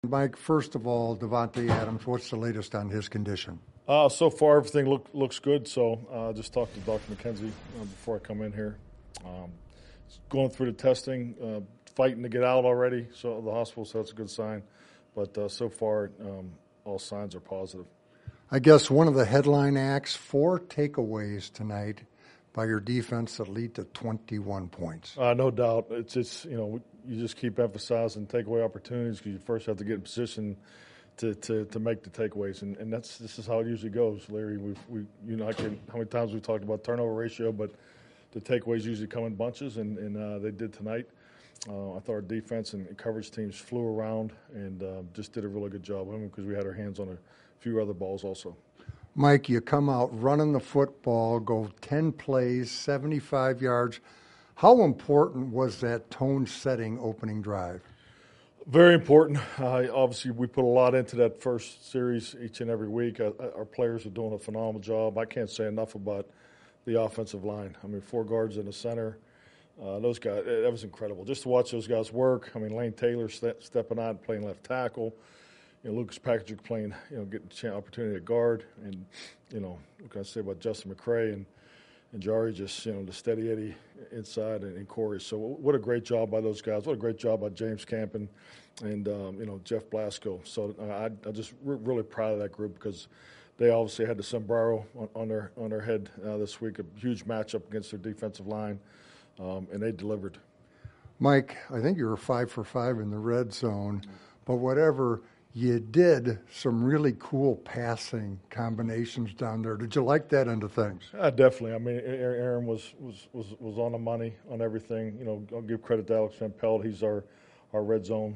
Mike, first of all, Davante Adams, what's the latest on his condition? So far, everything looks good. So I just talked to Dr. McKenzie before I come in here. Going through the testing, fighting to get out already. So the hospital, so that's a good sign. But so far, all signs are positive. I guess one of the headline acts, 4 takeaways tonight by your defense that lead to 21 points. No doubt. It's you just keep emphasizing takeaway opportunities because you first have to get in position to make the takeaways, and this is how it usually goes, Larry. How many times we talked about turnover ratio, but the takeaways usually come in bunches, and they did tonight. I thought our defense and coverage teams flew around and just did a really good job because we had our hands on a few other balls also. Mike, you come out running the football, go 10 plays, 75 yards. How important was that tone-setting opening drive? Very important. Obviously, we put a lot into that first series each and every week. Our players are doing a phenomenal job. I can't say enough about the offensive line. I mean, 4 guards in the center. Those guys, that was incredible. Just to watch those guys work. I mean, Lane Taylor stepping out, playing left tackle. Lucas Patrick playing, getting the opportunity at guard. And, what can I say about Justin McCray and Jari, just, the steady Eddie inside and Corey. So what a great job by those guys. What a great job by James Campen and Jeff Blasco. So I just really proud of that group because they obviously had the sombrero on their head this week, a huge matchup against their defensive line, and they delivered. Mike, I think you were 5 for 5 in the red zone, but whatever, you did some really cool passing combinations down there. Did you like that end of things? Definitely. I mean, Aaron was on the money on everything. I'll give credit to Alex Van Pelt. He's our red zone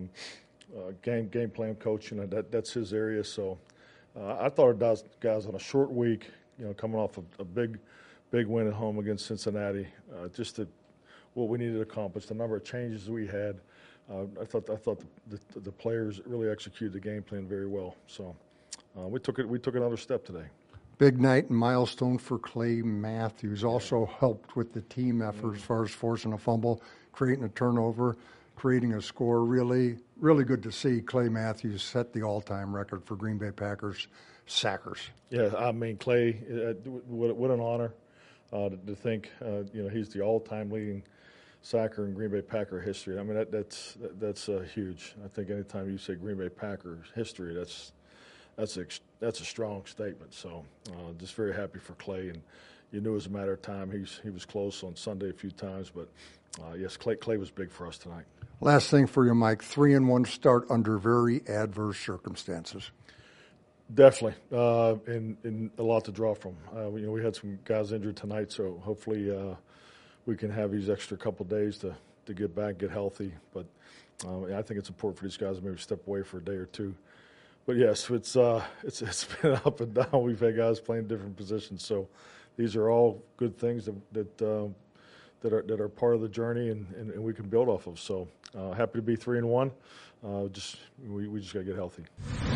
game plan coach. That's his area. So I thought our guys on a short week, coming off a big win at home against Cincinnati, what we needed to accomplish, the number of changes we had. I thought the players really executed the game plan very well. So we took another step today. Big night and milestone for Clay Matthews. Also helped with the team effort as far as forcing a fumble, creating a turnover, creating a score. Really, really good to see Clay Matthews set the all-time record for Green Bay Packers sackers. Yeah, I mean, Clay, what an honor to think he's the all-time leading sacker in Green Bay Packer history. I mean, that's huge. I think anytime you say Green Bay Packer history, that's a strong statement. So just very happy for Clay, and you knew it was a matter of time. He was close on Sunday a few times, but yes, Clay was big for us tonight. Last thing for you, Mike, 3-1 start under very adverse circumstances. Definitely, and a lot to draw from. We had some guys injured tonight, so hopefully we can have these extra couple days to get back, get healthy. But I think it's important for these guys to maybe step away for a day or two. But yes, it's been up and down. We've had guys playing different positions, so these are all good things that are part of the journey, and we can build off of. So happy to be 3-1. We just got to get healthy.